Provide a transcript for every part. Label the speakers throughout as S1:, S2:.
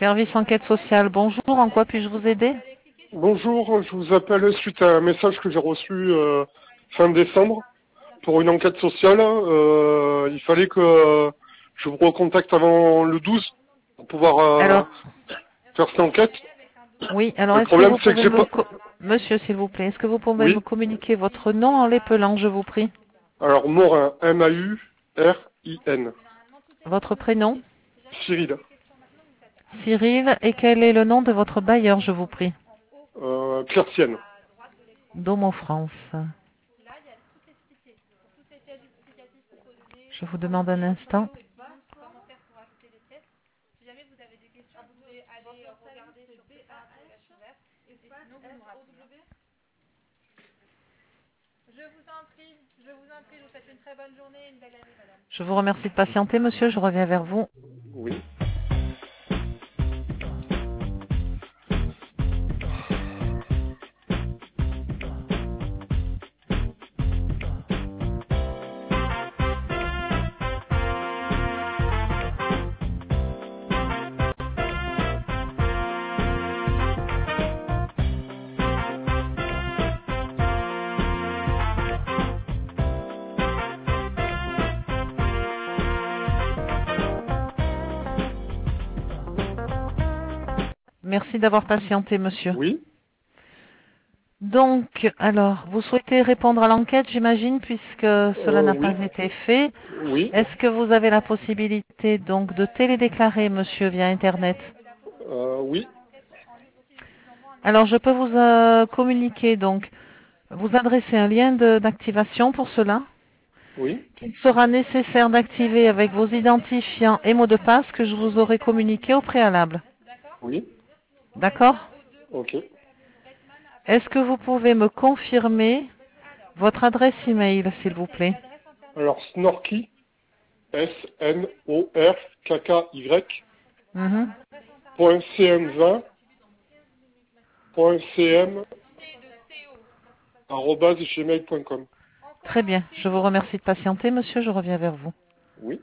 S1: Service enquête sociale, bonjour, en quoi puis-je vous aider?
S2: Bonjour, je vous appelle suite à un message que j'ai reçu fin décembre pour une enquête sociale. Il fallait que je vous recontacte avant le 12 pour pouvoir
S1: Alors,
S2: faire cette enquête.
S1: oui, alors
S2: Le
S1: est-ce que
S2: problème
S1: vous
S2: c'est que
S1: pouvez
S2: j'ai pas...
S1: Monsieur, s'il vous plaît, est-ce que vous pouvez me
S2: Oui,
S1: communiquer votre nom en l'épelant, je vous prie?
S2: alors Morin, M-A-U-R-I-N,
S1: Votre prénom?
S2: Cyril,
S1: Cyril, et quel est le nom de votre bailleur, je vous prie?
S2: Clertienne.
S1: Domo France. Je vous demande un instant. Je vous remercie de patienter, monsieur, je reviens vers vous.
S2: Oui.
S1: Merci d'avoir patienté, monsieur.
S2: Oui.
S1: Donc, alors, vous souhaitez répondre à l'enquête, j'imagine, puisque cela n'a pas
S2: Oui.
S1: été fait.
S2: Oui.
S1: Est-ce que vous avez la possibilité donc de télédéclarer, monsieur, via Internet?
S2: Oui.
S1: Alors, je peux vous communiquer, donc, vous adresser un lien d'activation pour cela,
S2: Oui.
S1: qu'il sera nécessaire d'activer avec vos identifiants et mots de passe que je vous aurai communiqué au préalable.
S2: Oui.
S1: D'accord?
S2: Ok.
S1: Est-ce que vous pouvez me confirmer votre adresse email, s'il vous plaît?
S2: Alors Snorky, S-N-O-R-K-K-Y,
S1: Mhm.
S2: .cm20.cm@gmail.com.
S1: Très bien. Je vous remercie de patienter, monsieur. Je reviens vers vous.
S2: Oui.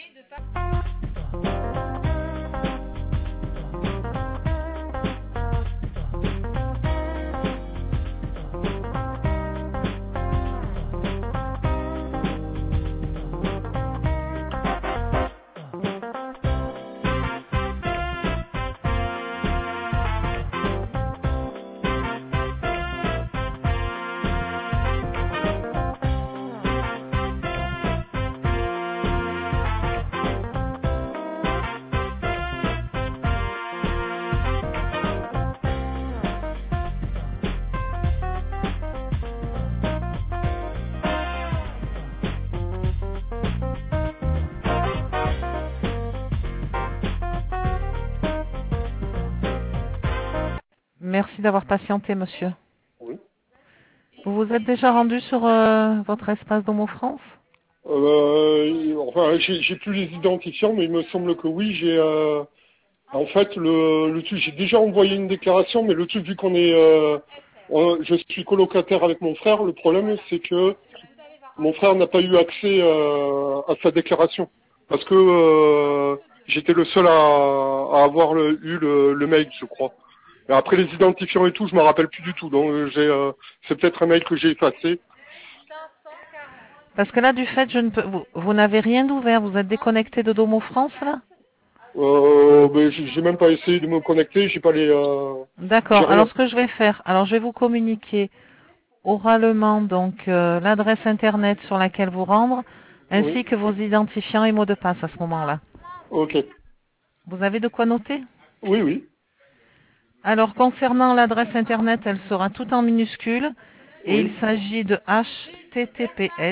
S1: Merci d'avoir patienté, monsieur.
S2: Oui.
S1: Vous vous êtes déjà rendu sur votre espace Domo France?
S2: Enfin, j'ai plus les identifiants, mais il me semble que oui, en fait, le truc, j'ai déjà envoyé une déclaration, mais le truc, vu qu'on est, je suis colocataire avec mon frère, le problème, c'est que mon frère n'a pas eu accès à sa déclaration. Parce que j'étais le seul à avoir eu le mail, je crois. Et après les identifiants et tout, je me rappelle plus du tout. Donc c'est peut-être un mail que j'ai effacé.
S1: Parce que là, du fait, je ne peux, vous n'avez rien d'ouvert. Vous êtes déconnecté de Domo France, là?
S2: Ben, j'ai même pas essayé de me connecter. J'ai pas j'ai
S1: D'accord. Alors,
S2: rien.
S1: ce que je vais faire, alors je vais vous communiquer oralement donc l'adresse internet sur laquelle vous rendre,
S2: Oui.
S1: ainsi que vos identifiants et mots de passe à ce moment-là.
S2: Ok.
S1: Vous avez de quoi noter?
S2: Oui, oui.
S1: Alors, concernant l'adresse internet, elle sera tout en minuscule et il
S2: Oui.
S1: s'agit de https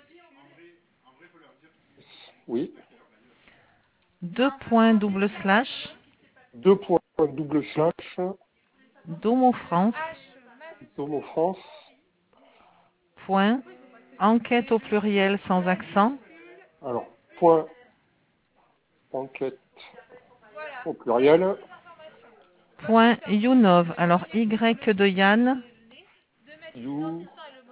S2: Oui.
S1: deux points double slash
S2: Deux points double slash.
S1: domofrance
S2: Domo France.
S1: point enquête au pluriel sans accent
S2: Alors point enquête au pluriel.
S1: point younov. Alors Y de Yann,
S2: You.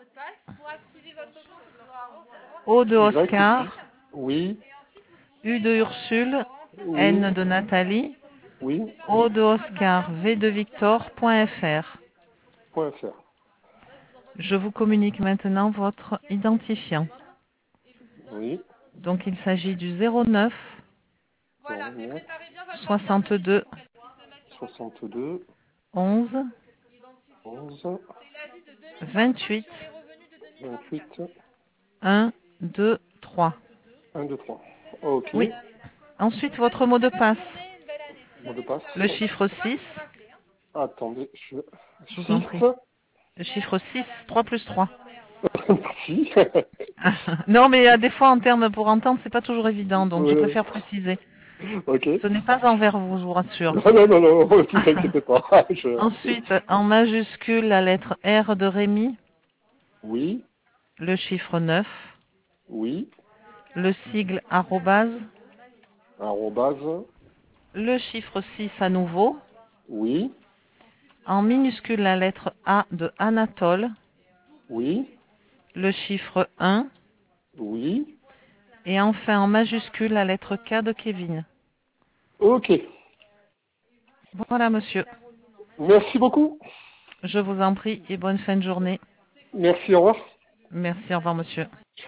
S1: O de
S2: Y.
S1: Oscar,
S2: Oui.
S1: U de Ursule, N
S2: Oui.
S1: de Nathalie,
S2: Oui.
S1: O de Oscar, V de Victor.fr.
S2: .fr.
S1: Je vous communique maintenant votre identifiant.
S2: Oui.
S1: Donc il s'agit du 09
S2: 09
S1: 62
S2: 62
S1: 11
S2: 11
S1: 28
S2: 28
S1: 1 2 3.
S2: 1 2 3. Ok.
S1: Oui. Ensuite, votre mot de passe.
S2: Mot de passe.
S1: Le chiffre 6.
S2: Attendez,
S1: Je vous en
S2: 6.
S1: prie. Le chiffre 6, 3 plus 3.
S2: Merci.
S1: Non, mais des fois, en termes pour entendre, c'est pas toujours évident, donc je
S2: Ouais.
S1: préfère préciser.
S2: Ok.
S1: Ce n'est pas envers vous, je vous rassure.
S2: Non, non, non, non, vous inquiétez pas.
S1: Ensuite, en majuscule, la lettre R de Rémi,
S2: Oui,
S1: le chiffre 9,
S2: oui,
S1: le sigle arrobase,
S2: arrobase,
S1: le chiffre 6 à nouveau,
S2: oui,
S1: en minuscule, la lettre A de Anatole,
S2: oui,
S1: le chiffre 1,
S2: oui.
S1: et enfin en majuscule, la lettre K de Kevin.
S2: Ok.
S1: Voilà, monsieur.
S2: Merci beaucoup.
S1: Je vous en prie et bonne fin de journée.
S2: Merci, au revoir.
S1: Merci, au revoir, monsieur.